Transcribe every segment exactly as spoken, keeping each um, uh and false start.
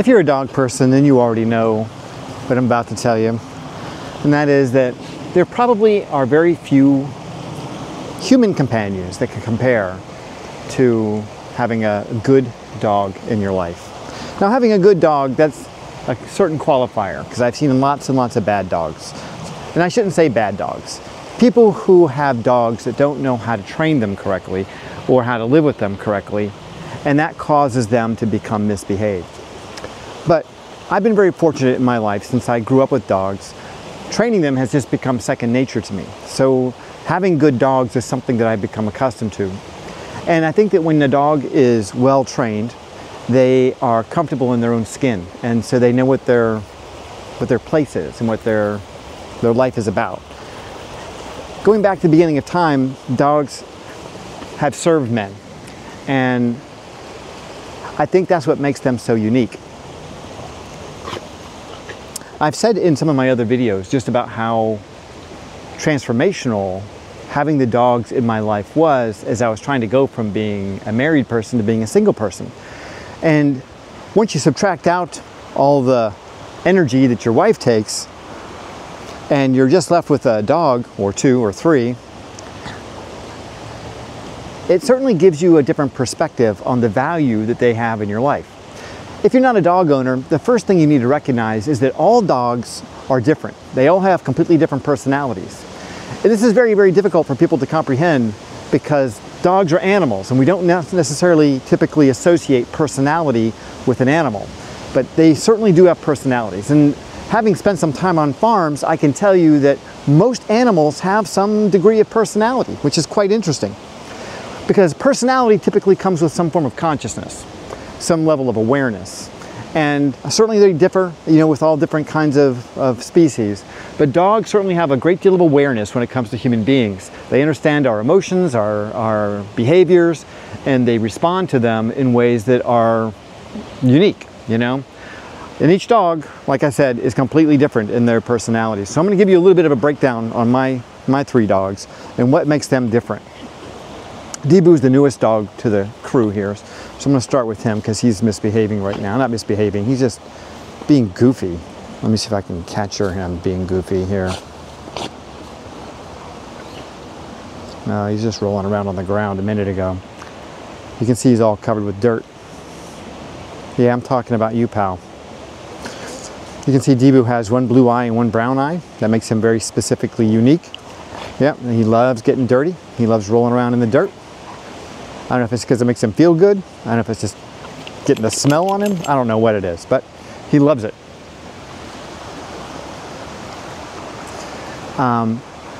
If you're a dog person, then you already know what I'm about to tell you. And that is that there probably are very few human companions that can compare to having a good dog in your life. Now, having a good dog, that's a certain qualifier, because I've seen lots and lots of bad dogs. And I shouldn't say bad dogs. People who have dogs that don't know how to train them correctly or how to live with them correctly, and that causes them to become misbehaved. But I've been very fortunate in my life since I grew up with dogs. Training them has just become second nature to me. So having good dogs is something that I've become accustomed to. And I think that when the dog is well trained, they are comfortable in their own skin. And so they know what their, what their place is and what their, their life is about. Going back to the beginning of time, dogs have served men. And I think that's what makes them so unique. I've said in some of my other videos just about how transformational having the dogs in my life was as I was trying to go from being a married person to being a single person. And once you subtract out all the energy that your wife takes and you're just left with a dog or two or three, it certainly gives you a different perspective on the value that they have in your life. If you're not a dog owner, the first thing you need to recognize is that all dogs are different. They all have completely different personalities. And this is very, very difficult for people to comprehend because dogs are animals and we don't necessarily typically associate personality with an animal, but they certainly do have personalities. And having spent some time on farms, I can tell you that most animals have some degree of personality, which is quite interesting. Because personality typically comes with some form of consciousness, some level of awareness. And certainly they differ, you know, with all different kinds of, of species. But dogs certainly have a great deal of awareness when it comes to human beings. They understand our emotions, our, our behaviors, and they respond to them in ways that are unique, you know. And each dog, like I said, is completely different in their personalities. So I'm going to give you a little bit of a breakdown on my, my three dogs and what makes them different. Deebu is the newest dog to the crew here, so I'm going to start with him because he's misbehaving right now. Not misbehaving, he's just being goofy. Let me see if I can capture him being goofy here. No, he's just rolling around on the ground a minute ago. You can see he's all covered with dirt. Yeah, I'm talking about you, pal. You can see Deebu has one blue eye and one brown eye. That makes him very specifically unique. Yeah, and he loves getting dirty. He loves rolling around in the dirt. I don't know if it's because it makes him feel good. I don't know if it's just getting the smell on him. I don't know what it is, but he loves it. Um,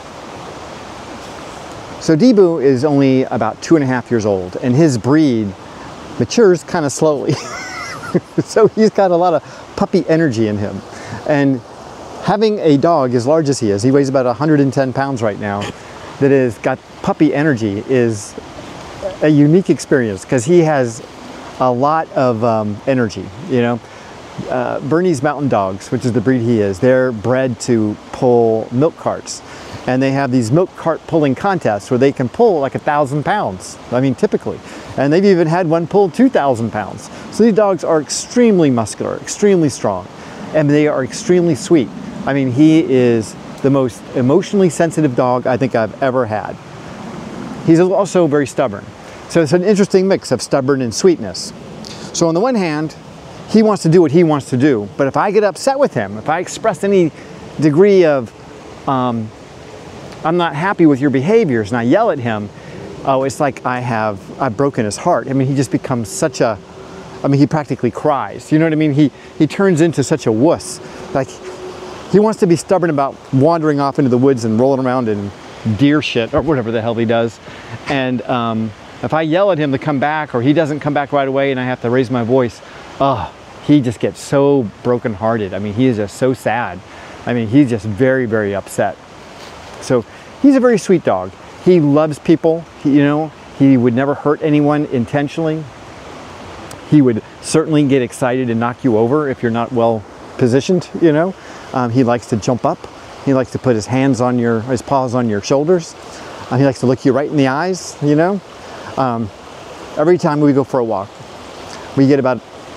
so Deebu is only about two and a half years old, and his breed matures kind of slowly. So he's got a lot of puppy energy in him. And having a dog as large as he is, he weighs about one hundred ten pounds right now, that has got puppy energy is a unique experience because he has a lot of um, energy, you know. Uh, Bernese Mountain Dogs, which is the breed he is, they're bred to pull milk carts. And they have these milk cart pulling contests where they can pull like a thousand pounds, I mean, typically. And they've even had one pull two thousand pounds. So these dogs are extremely muscular, extremely strong, and they are extremely sweet. I mean, he is the most emotionally sensitive dog I think I've ever had. He's also very stubborn. So it's an interesting mix of stubborn and sweetness. So on the one hand, he wants to do what he wants to do, but if I get upset with him, if I express any degree of, um, I'm not happy with your behaviors, and I yell at him, oh, it's like I have, I've broken his heart. I mean, he just becomes such a, I mean, he practically cries. You know what I mean? He, he turns into such a wuss. Like, he wants to be stubborn about wandering off into the woods and rolling around in deer shit or whatever the hell he does. And um, if I yell at him to come back, or he doesn't come back right away and I have to raise my voice, oh, he just gets so brokenhearted. I mean, he is just so sad. I mean, he's just very, very upset. So he's a very sweet dog. He loves people, he, you know, he would never hurt anyone intentionally. He would certainly get excited and knock you over if you're not well positioned, you know. Um, he likes to jump up. He likes to put his hands on your, his paws on your shoulders. Uh, he likes to look you right in the eyes, you know. Um, every time we go for a walk, we get about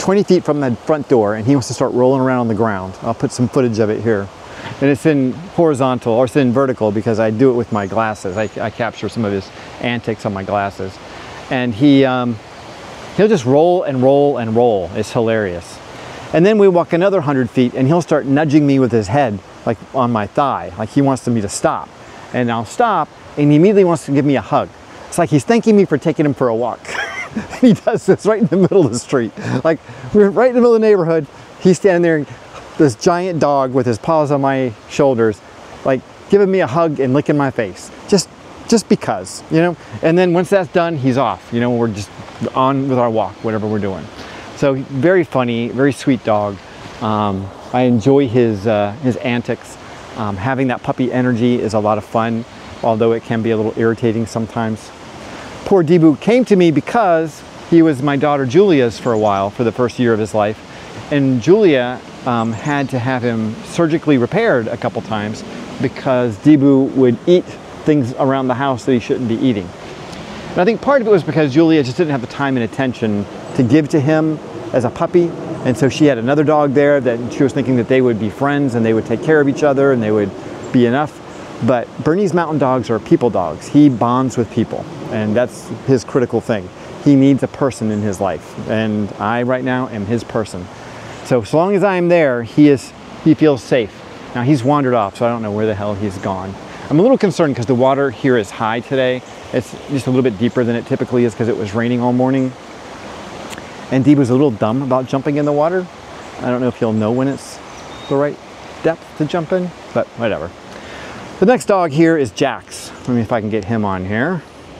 twenty feet from the front door, and he wants to start rolling around on the ground. I'll put some footage of it here. And it's in horizontal, or it's in vertical, because I do it with my glasses. I, I capture some of his antics on my glasses. And he, um, he'll just roll and roll and roll. It's hilarious. And then we walk another hundred feet, and he'll start nudging me with his head, like on my thigh, like he wants me to stop. And I'll stop, and he immediately wants to give me a hug. It's like he's thanking me for taking him for a walk. He does this right in the middle of the street. Like, we're right in the middle of the neighborhood. He's standing there, this giant dog with his paws on my shoulders, like giving me a hug and licking my face. Just, just because, you know? And then once that's done, he's off. You know, we're just on with our walk, whatever we're doing. So very funny, very sweet dog. Um, I enjoy his, uh, his antics. Um, having that puppy energy is a lot of fun, although it can be a little irritating sometimes. Poor Debu came to me because he was my daughter Julia's for a while, for the first year of his life. And Julia um, had to have him surgically repaired a couple times because Debu would eat things around the house that he shouldn't be eating. And I think part of it was because Julia just didn't have the time and attention to give to him as a puppy. And so she had another dog there that she was thinking that they would be friends and they would take care of each other and they would be enough. But Bernese Mountain Dogs are people dogs. He bonds with people, and that's his critical thing. He needs a person in his life, and I right now am his person. So as long as I am there, he is he feels safe. Now he's wandered off, so I don't know where the hell he's gone. I'm a little concerned because the water here is high today. It's just a little bit deeper than it typically is because it was raining all morning. And Debu's a little dumb about jumping in the water. I don't know if he'll know when it's the right depth to jump in, but whatever. The next dog here is Jax. Let me see if I can get him on here.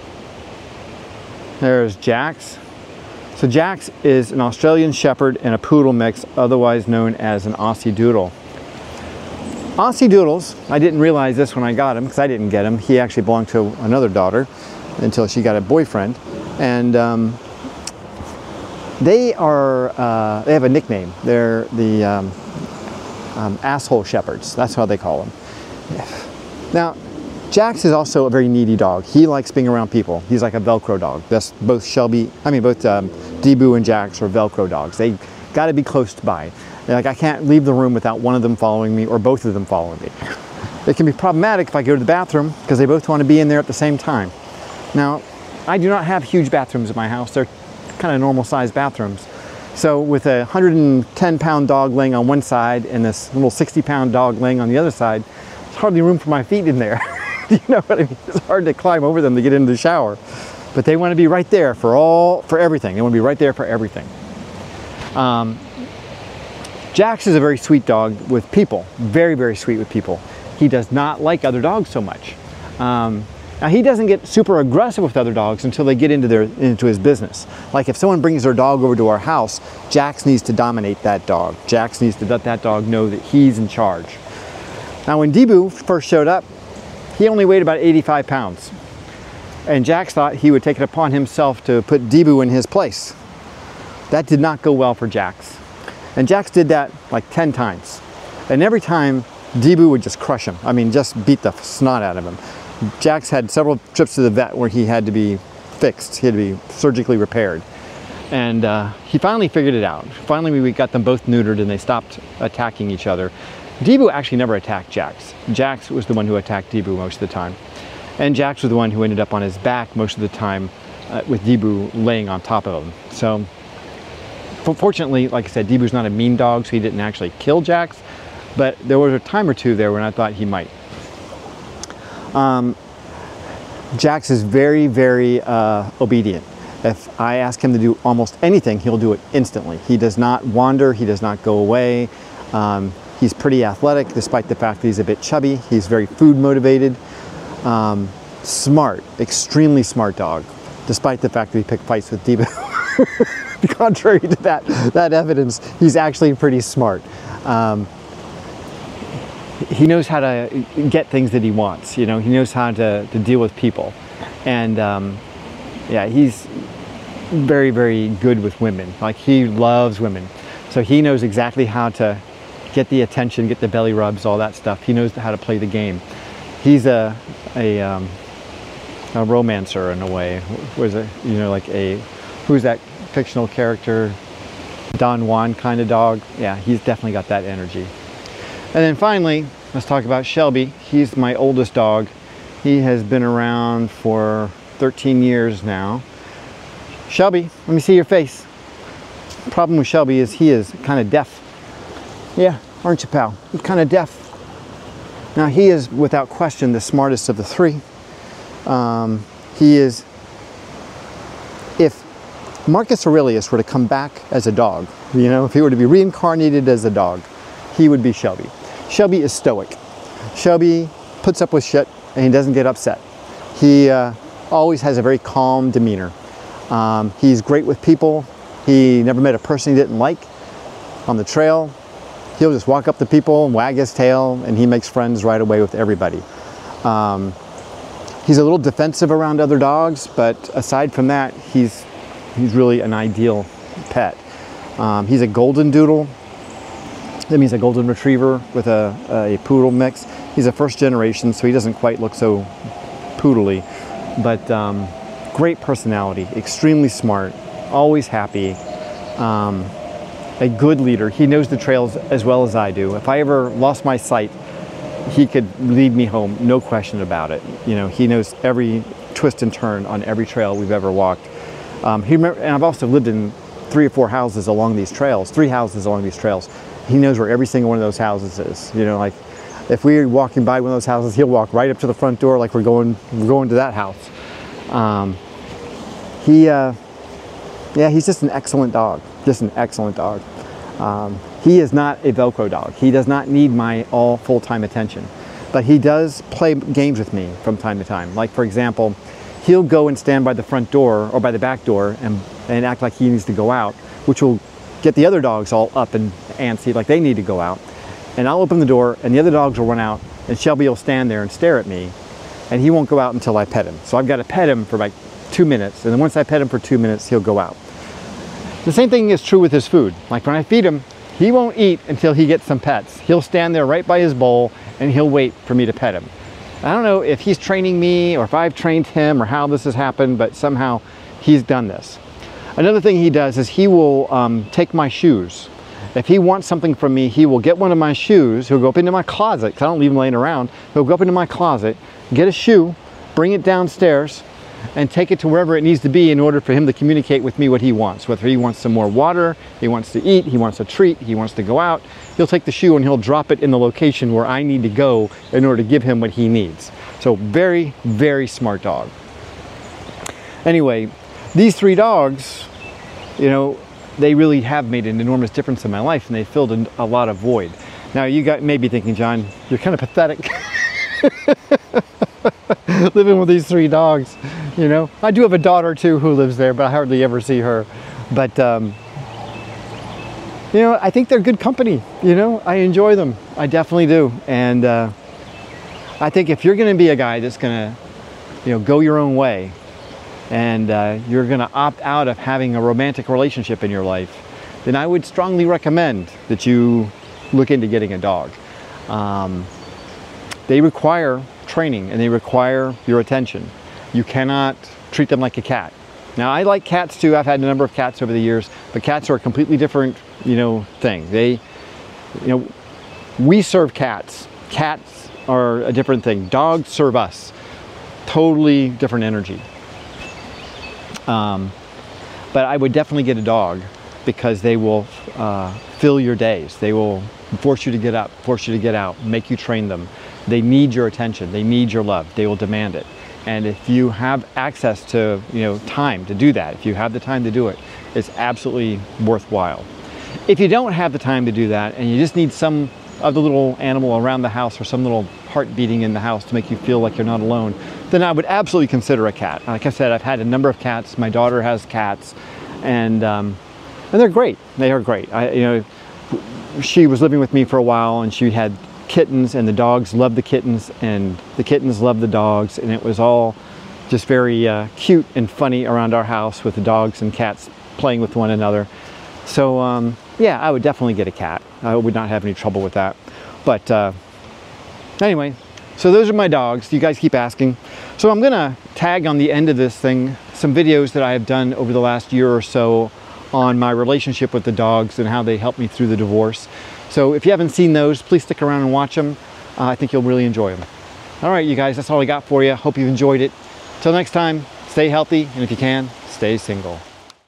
There's Jax. So Jax is an Australian Shepherd and a Poodle mix, otherwise known as an Aussie Doodle. Aussie Doodles, I didn't realize this when I got him, because I didn't get him. He actually belonged to another daughter until she got a boyfriend. And um, they are, uh, they have a nickname. They're the um, um, asshole shepherds. That's how they call them. Now, Jax is also a very needy dog. He likes being around people. He's like a Velcro dog. That's both Shelby, I mean both um, Debu and Jax are Velcro dogs. They got to be close by. Like I can't leave the room without one of them following me or both of them following me. It can be problematic if I go to the bathroom because they both want to be in there at the same time. Now, I do not have huge bathrooms in my house. They're kind of normal sized bathrooms. So with a one hundred ten pound dog laying on one side and this little sixty pound dog laying on the other side, there's hardly room for my feet in there. You know what I mean? It's hard to climb over them to get into the shower. But they want to be right there for all, for everything. They want to be right there for everything. Um, Jax is a very sweet dog with people. Very, very sweet with people. He does not like other dogs so much. Um, now he doesn't get super aggressive with other dogs until they get into their into his business. Like if someone brings their dog over to our house, Jax needs to dominate that dog. Jax needs to let that dog know that he's in charge. Now when Debu first showed up, he only weighed about eighty-five pounds. And Jax thought he would take it upon himself to put Debu in his place. That did not go well for Jax. And Jax did that like ten times. And every time, Debu would just crush him. I mean, just beat the snot out of him. Jax had several trips to the vet where he had to be fixed. He had to be surgically repaired. And uh, he finally figured it out. Finally, we got them both neutered and they stopped attacking each other. Debu actually never attacked Jax. Jax was the one who attacked Debu most of the time. And Jax was the one who ended up on his back most of the time uh, with Debu laying on top of him. So, fortunately, like I said, Debu's not a mean dog, so he didn't actually kill Jax. But there was a time or two there when I thought he might. Um, Jax is very, very uh, obedient. If I ask him to do almost anything, he'll do it instantly. He does not wander, he does not go away. Um, He's pretty athletic, despite the fact that he's a bit chubby. He's very food motivated. Um, smart, extremely smart dog, despite the fact that he picked fights with Debu. Contrary to that, that evidence, he's actually pretty smart. Um, he knows how to get things that he wants. You know, he knows how to, to deal with people. And um, yeah, he's very, very good with women. Like he loves women. So he knows exactly how to get the attention, get the belly rubs, all that stuff. He knows how to play the game. He's a a, um, a romancer in a way. Was it, you know, like a, who's that fictional character? Don Juan kind of dog. Yeah, he's definitely got that energy. And then finally, let's talk about Shelby. He's my oldest dog. He has been around for thirteen years now. Shelby, let me see your face. The problem with Shelby is he is kind of deaf. Yeah, aren't you, pal? He's kind of deaf. Now, he is, without question, the smartest of the three. Um, he is, if Marcus Aurelius were to come back as a dog, you know, if he were to be reincarnated as a dog, he would be Shelby. Shelby is stoic. Shelby puts up with shit and he doesn't get upset. He uh, always has a very calm demeanor. Um, he's great with people. He never met a person he didn't like on the trail. He'll just walk up to people and wag his tail, and he makes friends right away with everybody. Um, he's a little defensive around other dogs, but aside from that, he's, he's really an ideal pet. Um, he's a golden doodle. That means a golden retriever with a, a poodle mix. He's a first generation, so he doesn't quite look so poodly, but um, great personality, extremely smart, always happy, um, a good leader. He knows the trails as well as I do. If I ever lost my sight, he could lead me home, no question about it. You know, he knows every twist and turn on every trail we've ever walked. Um, he remember, and I've also lived in three or four houses along these trails, three houses along these trails. He knows where every single one of those houses is. You know, like if we're walking by one of those houses, he'll walk right up to the front door like we're going, we're going to that house. Um, he, uh, yeah, he's just an excellent dog, just an excellent dog. Um, he is not a Velcro dog. He does not need my all full-time attention, but he does play games with me from time to time. Like, for example, he'll go and stand by the front door or by the back door and, and act like he needs to go out, which will get the other dogs all up and antsy, like they need to go out. And I'll open the door and the other dogs will run out and Shelby will stand there and stare at me, and he won't go out until I pet him. So I've got to pet him for like two minutes, and then once I pet him for two minutes, he'll go out. The same thing is true with his food. Like when I feed him, he won't eat until he gets some pets. He'll stand there right by his bowl and he'll wait for me to pet him. I don't know if he's training me or if I've trained him or how this has happened, but somehow he's done this. Another thing he does is he will um, take my shoes. If he wants something from me, he will get one of my shoes. He'll go up into my closet, because I don't leave him laying around. He'll go up into my closet, get a shoe, bring it downstairs, and take it to wherever it needs to be in order for him to communicate with me what he wants. Whether he wants some more water, he wants to eat, he wants a treat, he wants to go out, he'll take the shoe and he'll drop it in the location where I need to go in order to give him what he needs. So very, very smart dog. Anyway, these three dogs, you know, they really have made an enormous difference in my life, and they filled a, a lot of void. Now you got may be thinking, John, you're kind of pathetic. Living with these three dogs, you know. I do have a daughter too who lives there, but I hardly ever see her. But um, you know, I think they're good company. You know, I enjoy them. I definitely do. And uh, I think if you're going to be a guy that's going to, you know, go your own way, and uh, you're going to opt out of having a romantic relationship in your life, then I would strongly recommend that you look into getting a dog. Um, they require training and they require your attention. You cannot treat them like a cat. Now, I like cats too. I've had a number of cats over the years, but cats are a completely different, you know, thing. They, you know, we serve cats. Cats are a different thing. Dogs serve us. Totally different energy. Um, but I would definitely get a dog, because they will uh, fill your days. They will force you to get up, force you to get out, make you train them. They need your attention. They need your love. They will demand it. And if you have access to, you know, time to do that, if you have the time to do it, it's absolutely worthwhile. If you don't have the time to do that, and you just need some other little animal around the house, or some little heart beating in the house to make you feel like you're not alone, then I would absolutely consider a cat. Like I said, I've had a number of cats. My daughter has cats, and um, and they're great. They are great. I, you know, she was living with me for a while, and she had kittens, and the dogs loved the kittens, and the kittens loved the dogs, and it was all just very uh, cute and funny around our house with the dogs and cats playing with one another. So um, yeah, I would definitely get a cat. I would not have any trouble with that. But uh, anyway, so those are my dogs. You guys keep asking. So I'm gonna tag on the end of this thing some videos that I have done over the last year or so on my relationship with the dogs and how they helped me through the divorce. So if you haven't seen those, please stick around and watch them. Uh, I think you'll really enjoy them. All right, you guys, that's all I got for you. Hope you've enjoyed it. Till next time, stay healthy, and if you can, stay single.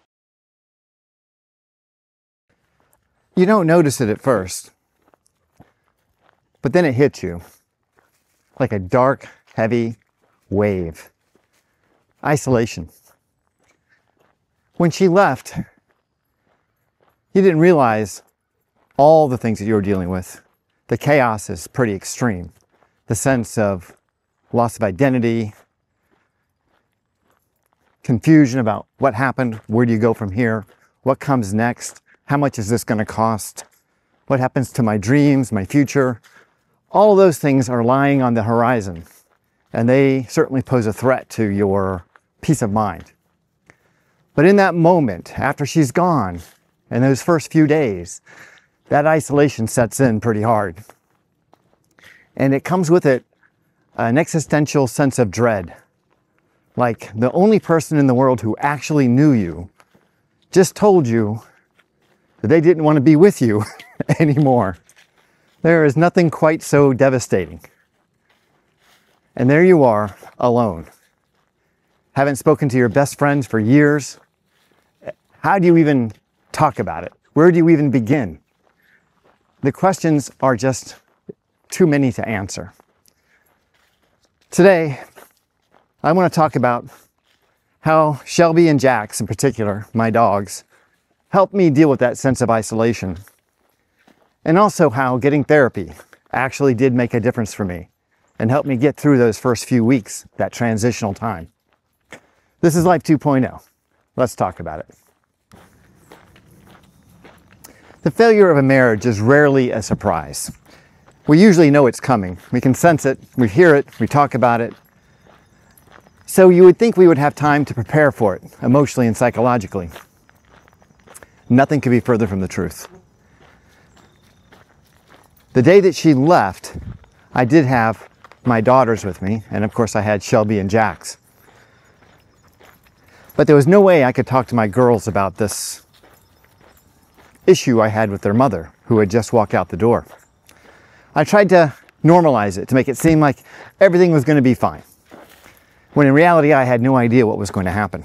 You don't notice it at first, but then it hits you like a dark, heavy wave. Isolation. When she left, you didn't realize all the things that you were dealing with. The chaos is pretty extreme. The sense of loss of identity, confusion about what happened, where do you go from here, what comes next, how much is this going to cost, what happens to my dreams, my future. All of those things are lying on the horizon, and they certainly pose a threat to your peace of mind. But in that moment, after she's gone, in those first few days, that isolation sets in pretty hard. And it comes with it an existential sense of dread. Like the only person in the world who actually knew you just told you that they didn't want to be with you anymore. There is nothing quite so devastating. And there you are, alone. Haven't spoken to your best friends for years. How do you even talk about it? Where do you even begin? The questions are just too many to answer. Today, I want to talk about how Shelby and Jax, in particular, my dogs, helped me deal with that sense of isolation. And also how getting therapy actually did make a difference for me and helped me get through those first few weeks, that transitional time. This is Life two point oh. Let's talk about it. The failure of a marriage is rarely a surprise. We usually know it's coming. We can sense it, we hear it, we talk about it. So you would think we would have time to prepare for it, emotionally and psychologically. Nothing could be further from the truth. The day that she left, I did have my daughters with me, and of course I had Shelby and Jax. But there was no way I could talk to my girls about this issue I had with their mother, who had just walked out the door. I tried to normalize it, to make it seem like everything was going to be fine, when in reality I had no idea what was going to happen.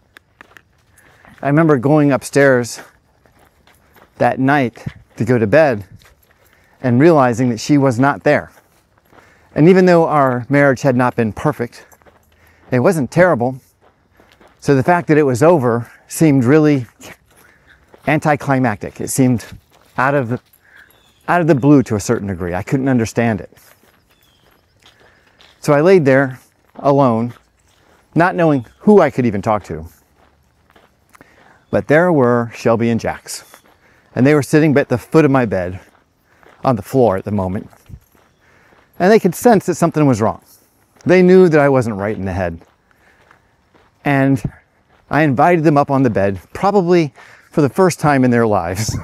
I remember going upstairs that night to go to bed and realizing that she was not there. And even though our marriage had not been perfect, it wasn't terrible. So the fact that it was over seemed really anticlimactic. It seemed out of the, out of the blue to a certain degree. I couldn't understand it. So I laid there alone, not knowing who I could even talk to. But there were Shelby and Jax, and they were sitting at the foot of my bed, on the floor at the moment. And they could sense that something was wrong. They knew that I wasn't right in the head. And I invited them up on the bed, probably for the first time in their lives.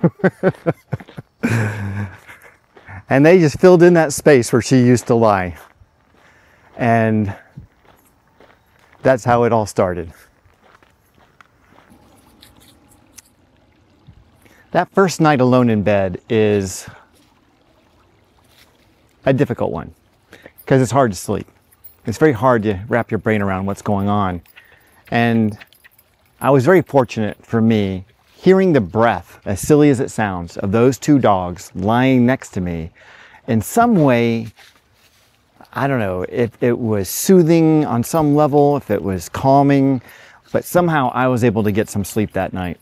And they just filled in that space where she used to lie. And that's how it all started. That first night alone in bed is a difficult one because it's hard to sleep. It's very hard to wrap your brain around what's going on. And I was very fortunate, for me, hearing the breath, as silly as it sounds, of those two dogs lying next to me. In some way, I don't know if it was soothing on some level, if it was calming, but somehow I was able to get some sleep that night.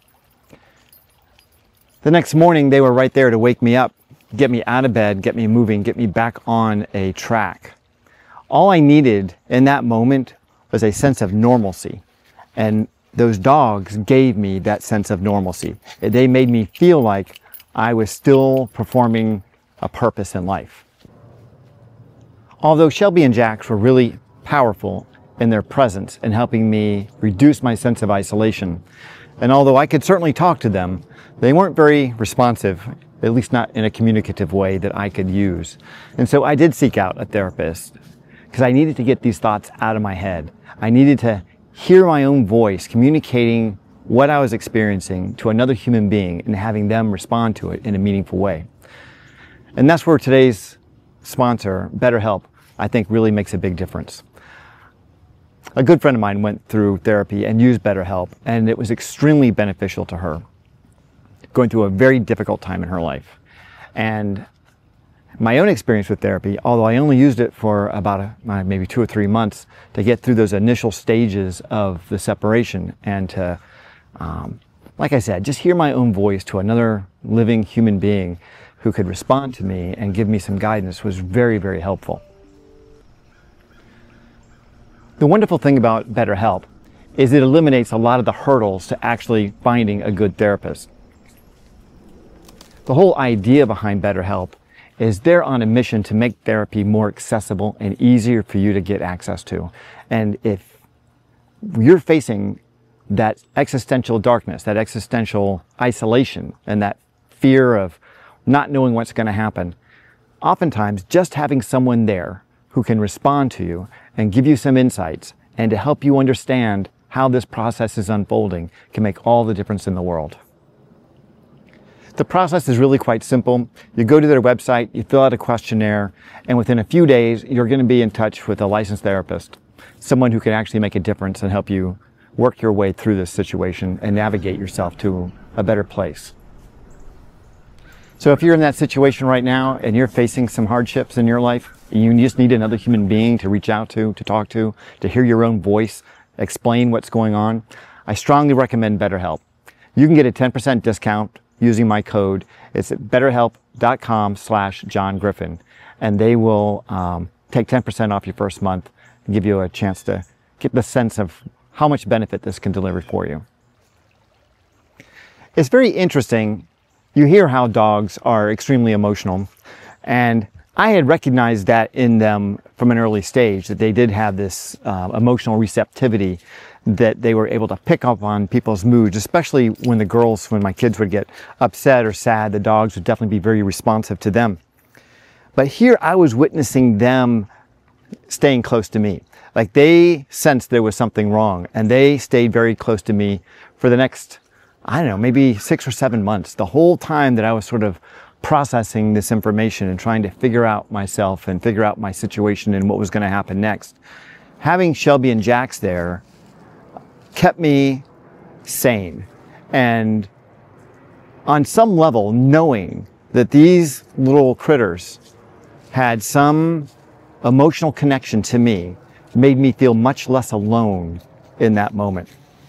The next morning, they were right there to wake me up, get me out of bed, get me moving, get me back on a track. All I needed in that moment was a sense of normalcy. And those dogs gave me that sense of normalcy. They made me feel like I was still performing a purpose in life. Although Shelby and Jax were really powerful in their presence in helping me reduce my sense of isolation, and although I could certainly talk to them, they weren't very responsive, at least not in a communicative way that I could use. And so I did seek out a therapist because I needed to get these thoughts out of my head. I needed to hear my own voice communicating what I was experiencing to another human being and having them respond to it in a meaningful way. And that's where today's sponsor, BetterHelp, I think really makes a big difference. A good friend of mine went through therapy and used BetterHelp, and it was extremely beneficial to her, going through a very difficult time in her life. And my own experience with therapy, although I only used it for about a, maybe two or three months to get through those initial stages of the separation and to, um, like I said, just hear my own voice to another living human being who could respond to me and give me some guidance, was very, very helpful. The wonderful thing about BetterHelp is it eliminates a lot of the hurdles to actually finding a good therapist. The whole idea behind BetterHelp is they're on a mission to make therapy more accessible and easier for you to get access to. And if you're facing that existential darkness, that existential isolation, and that fear of not knowing what's going to happen, oftentimes just having someone there who can respond to you and give you some insights and to help you understand how this process is unfolding can make all the difference in the world. The process is really quite simple. You go to their website, you fill out a questionnaire, and within a few days, you're going to be in touch with a licensed therapist, someone who can actually make a difference and help you work your way through this situation and navigate yourself to a better place. So if you're in that situation right now and you're facing some hardships in your life, you just need another human being to reach out to, to talk to, to hear your own voice, explain what's going on, I strongly recommend BetterHelp. You can get a ten percent discount using my code. It's at betterhelp.com slash John Griffin. And they will um, take ten percent off your first month and give you a chance to get the sense of how much benefit this can deliver for you. It's very interesting. You hear how dogs are extremely emotional. And I had recognized that in them from an early stage, that they did have this uh, emotional receptivity, that they were able to pick up on people's moods, especially when the girls, when my kids would get upset or sad, the dogs would definitely be very responsive to them. But here I was witnessing them staying close to me. Like they sensed there was something wrong, and they stayed very close to me for the next, I don't know, maybe six or seven months. The whole time that I was sort of processing this information and trying to figure out myself and figure out my situation and what was going to happen next. Having Shelby and Jax there kept me sane. And on some level, knowing that these little critters had some emotional connection to me made me feel much less alone in that moment.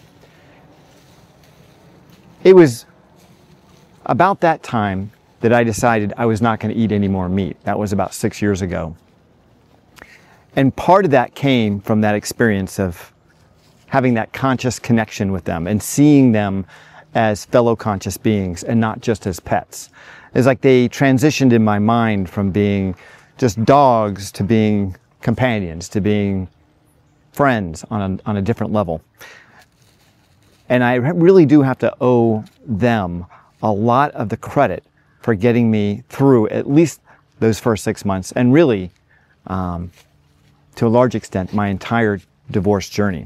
It was about that time that I decided I was not going to eat any more meat. That was about six years ago. And part of that came from that experience of having that conscious connection with them and seeing them as fellow conscious beings and not just as pets. It's like they transitioned in my mind from being just dogs to being companions, to being friends on a, on a different level. And I really do have to owe them a lot of the credit for getting me through at least those first six months and really, um, to a large extent, my entire divorce journey.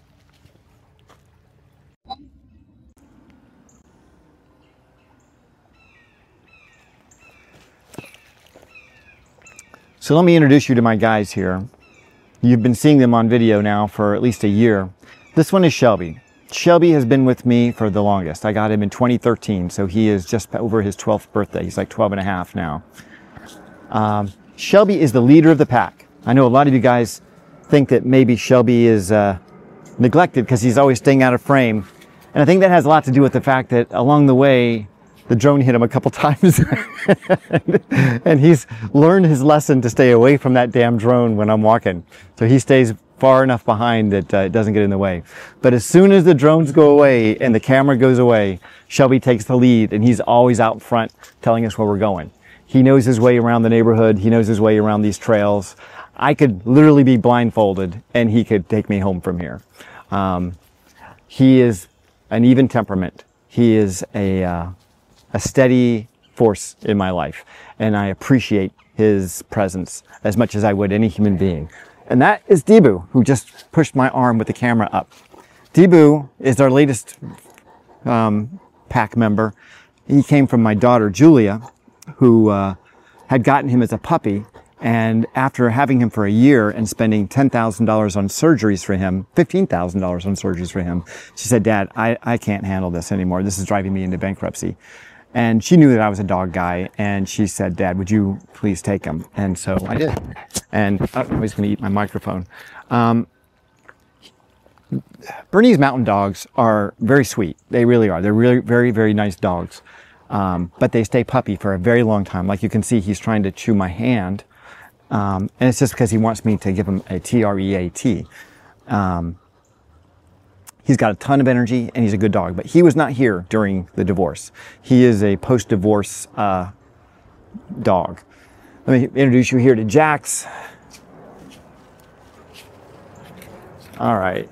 So let me introduce you to my guys here. You've been seeing them on video now for at least a year. This one is Shelby. Shelby has been with me for the longest. I got him in twenty thirteen, so he is just over his twelfth birthday. He's like twelve and a half now. Um, Shelby is the leader of the pack. I know a lot of you guys think that maybe Shelby is uh, neglected because he's always staying out of frame. And I think that has a lot to do with the fact that along the way, the drone hit him a couple times. And he's learned his lesson to stay away from that damn drone when I'm walking. So he stays far enough behind that uh, it doesn't get in the way. But as soon as the drones go away and the camera goes away, Shelby takes the lead, and he's always out front telling us where we're going. He knows his way around the neighborhood. He knows his way around these trails. I could literally be blindfolded and he could take me home from here. Um, he is an even temperament. He is a, uh, a steady force in my life, and I appreciate his presence as much as I would any human being. And that is Deebu, who just pushed my arm with the camera up. Deebu is our latest um, pack member. He came from my daughter, Julia, who uh, had gotten him as a puppy. And after having him for a year and spending ten thousand dollars on surgeries for him, fifteen thousand dollars on surgeries for him, she said, Dad, I, I can't handle this anymore. This is driving me into bankruptcy. And she knew that I was a dog guy. And she said, Dad, would you please take him? And so I did. And oh, I was going to eat my microphone. Um, Bernese Mountain Dogs are very sweet. They really are. They're really very, very nice dogs. Um, but they stay puppy for a very long time. Like you can see, he's trying to chew my hand. Um, and it's just because he wants me to give him a T R E A T. Um, he's got a ton of energy and he's a good dog, but he was not here during the divorce. He is a post-divorce uh, dog. Let me introduce you here to Jax. All right.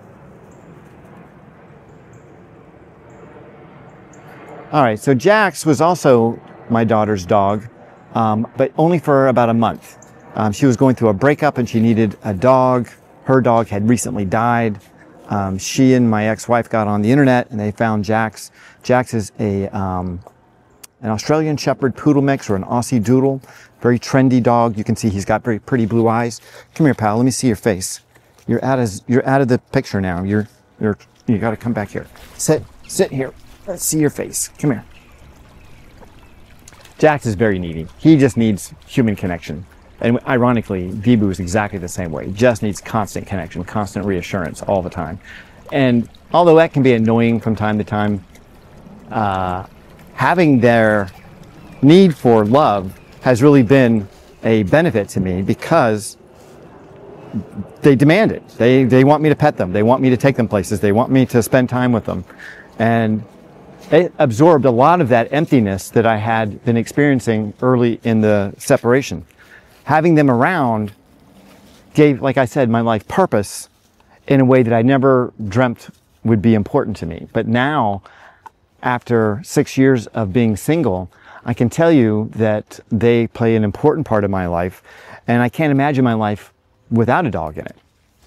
All right, so Jax was also my daughter's dog. Um, but only for about a month. Um, she was going through a breakup and she needed a dog. Her dog had recently died. Um, she and my ex-wife got on the internet and they found Jax. Jax is a um, an Australian Shepherd Poodle mix or an Aussie Doodle. Very trendy dog. You can see he's got very pretty blue eyes. Come here, pal. Let me see your face. You're out of you're out of the picture now. You're you're you got to come back here. Sit sit here. Let's see your face. Come here. Jax is very needy. He just needs human connection. And ironically, Vibu is exactly the same way. He just needs constant connection, constant reassurance all the time. And although that can be annoying from time to time, uh, having their need for love has really been a benefit to me because they demand it. They, they want me to pet them. They want me to take them places. They want me to spend time with them. And it absorbed a lot of that emptiness that I had been experiencing early in the separation. Having them around gave, like I said, my life purpose in a way that I never dreamt would be important to me. But now, after six years of being single, I can tell you that they play an important part of my life, and I can't imagine my life without a dog in it.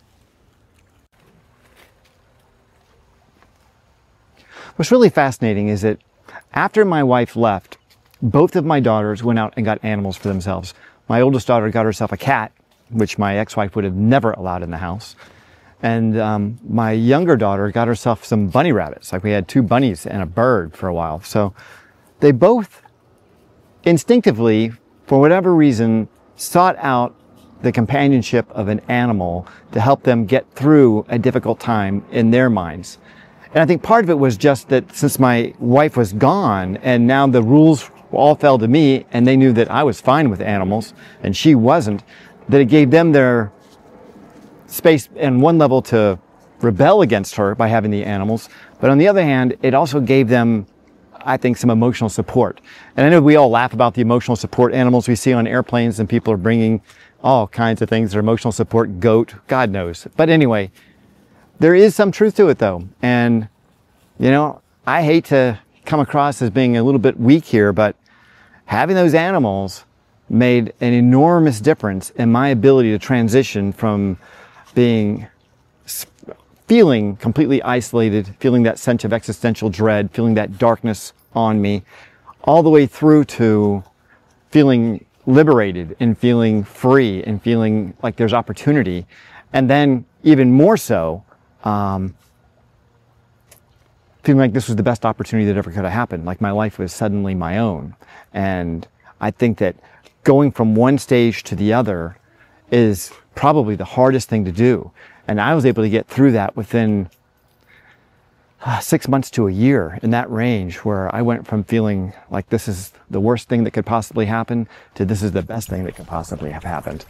What's really fascinating is that after my wife left, both of my daughters went out and got animals for themselves. My oldest daughter got herself a cat, which my ex-wife would have never allowed in the house. And um, my younger daughter got herself some bunny rabbits. Like we had two bunnies and a bird for a while. So they both instinctively, for whatever reason, sought out the companionship of an animal to help them get through a difficult time in their minds. And I think part of it was just that since my wife was gone and now the rules all fell to me and they knew that I was fine with animals and she wasn't, that it gave them their space and one level to rebel against her by having the animals. But on the other hand, it also gave them, I think, some emotional support. And I know we all laugh about the emotional support animals we see on airplanes and people are bringing all kinds of things, their emotional support, goat, God knows. But anyway, there is some truth to it though. And, you know, I hate to come across as being a little bit weak here, but having those animals made an enormous difference in my ability to transition from being, feeling completely isolated, feeling that sense of existential dread, feeling that darkness on me, all the way through to feeling liberated and feeling free and feeling like there's opportunity. And then even more so, Um, feeling like this was the best opportunity that ever could have happened. Like my life was suddenly my own. And I think that going from one stage to the other is probably the hardest thing to do. And I was able to get through that within uh, six months to a year, in that range, where I went from feeling like this is the worst thing that could possibly happen to this is the best thing that could possibly have happened.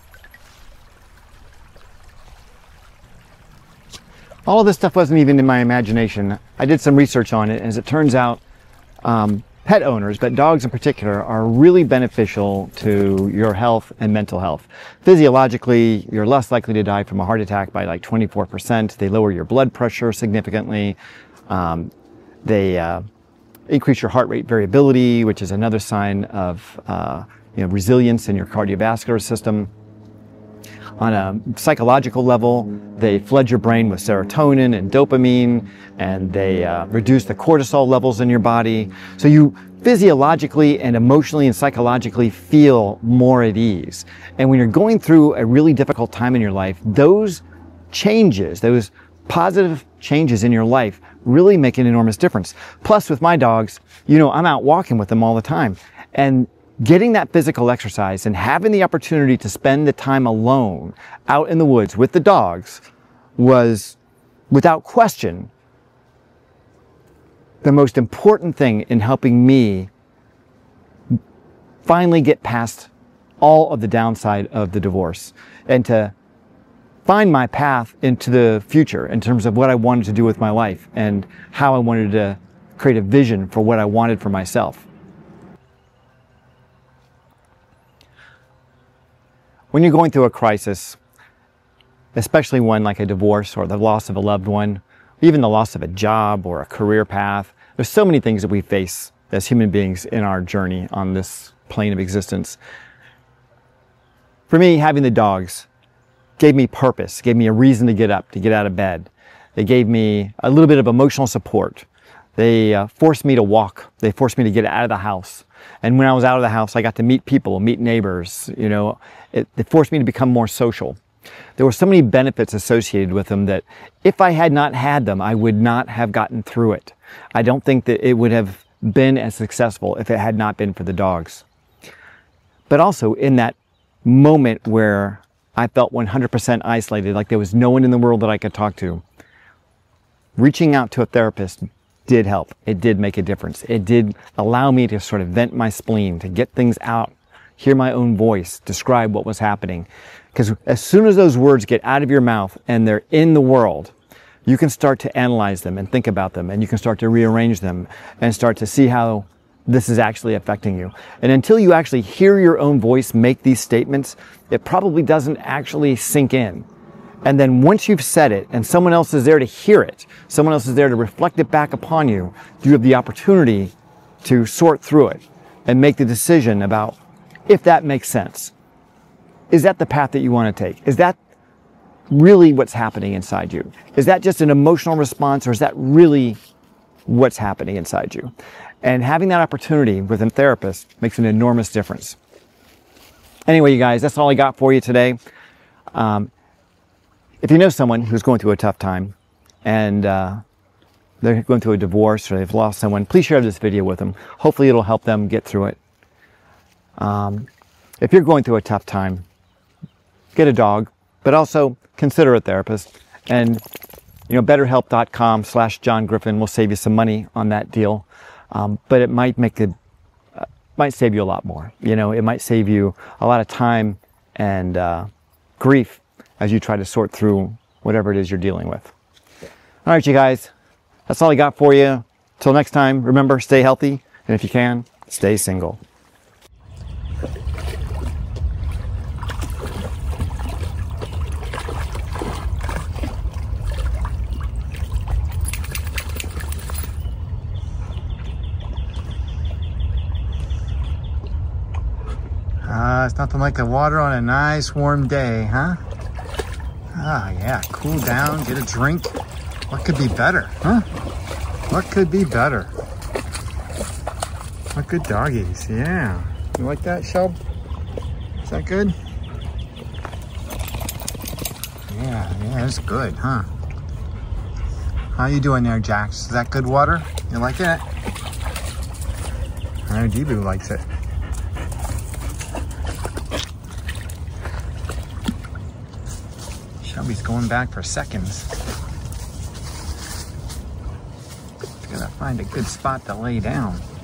All of this stuff wasn't even in my imagination. I did some research on it, and as it turns out, um, pet owners, but dogs in particular, are really beneficial to your health and mental health. Physiologically, you're less likely to die from a heart attack by like twenty-four percent. They lower your blood pressure significantly. Um, they uh, increase your heart rate variability, which is another sign of uh, you know, resilience in your cardiovascular system. on a psychological level. They flood your brain with serotonin and dopamine, and they uh, reduce the cortisol levels in your body. So you physiologically and emotionally and psychologically feel more at ease. And when you're going through a really difficult time in your life, those changes, those positive changes in your life really make an enormous difference. Plus, with my dogs, you know, I'm out walking with them all the time. And getting that physical exercise and having the opportunity to spend the time alone out in the woods with the dogs was, without question, the most important thing in helping me finally get past all of the downside of the divorce and to find my path into the future in terms of what I wanted to do with my life and how I wanted to create a vision for what I wanted for myself. When you're going through a crisis, especially one like a divorce or the loss of a loved one, even the loss of a job or a career path, there's so many things that we face as human beings in our journey on this plane of existence. For me, having the dogs gave me purpose, gave me a reason to get up, to get out of bed. They gave me a little bit of emotional support. They uh, forced me to walk. They forced me to get out of the house. And when I was out of the house, I got to meet people, meet neighbors, you know. It, it forced me to become more social. There were so many benefits associated with them that if I had not had them, I would not have gotten through it. I don't think that it would have been as successful if it had not been for the dogs. But also in that moment where I felt one hundred percent isolated, like there was no one in the world that I could talk to, reaching out to a therapist did help. It did make a difference. It did allow me to sort of vent my spleen, to get things out, hear my own voice, describe what was happening. Because as soon as those words get out of your mouth and they're in the world, you can start to analyze them and think about them, and you can start to rearrange them and start to see how this is actually affecting you. And until you actually hear your own voice make these statements, it probably doesn't actually sink in. And then once you've said it and someone else is there to hear it, someone else is there to reflect it back upon you, you have the opportunity to sort through it and make the decision about if that makes sense. Is that the path that you want to take? Is that really what's happening inside you? Is that just an emotional response, or is that really what's happening inside you? And having that opportunity with a therapist makes an enormous difference. Anyway, you guys, that's all I got for you today. Um, if you know someone who's going through a tough time and uh, they're going through a divorce or they've lost someone, please share this video with them. Hopefully it'll help them get through it. Um, if you're going through a tough time, get a dog, but also consider a therapist. And you know, betterhelp.com slash John Griffin will save you some money on that deal. Um, but it might make it, uh, might save you a lot more. You know, it might save you a lot of time and uh, grief as you try to sort through whatever it is you're dealing with. All right, you guys, that's all I got for you. Till next time, remember, stay healthy, and if you can, stay single. Uh, it's nothing like the water on a nice warm day, huh? Ah, yeah, cool down, get a drink. What could be better, huh? What could be better? What good doggies, yeah. You like that, Shelb? Is that good? Yeah, yeah, it's good, huh? How you doing there, Jax? Is that good water? You like it? I know Debu likes it. Shelby's going back for seconds. Gotta find a good spot to lay down.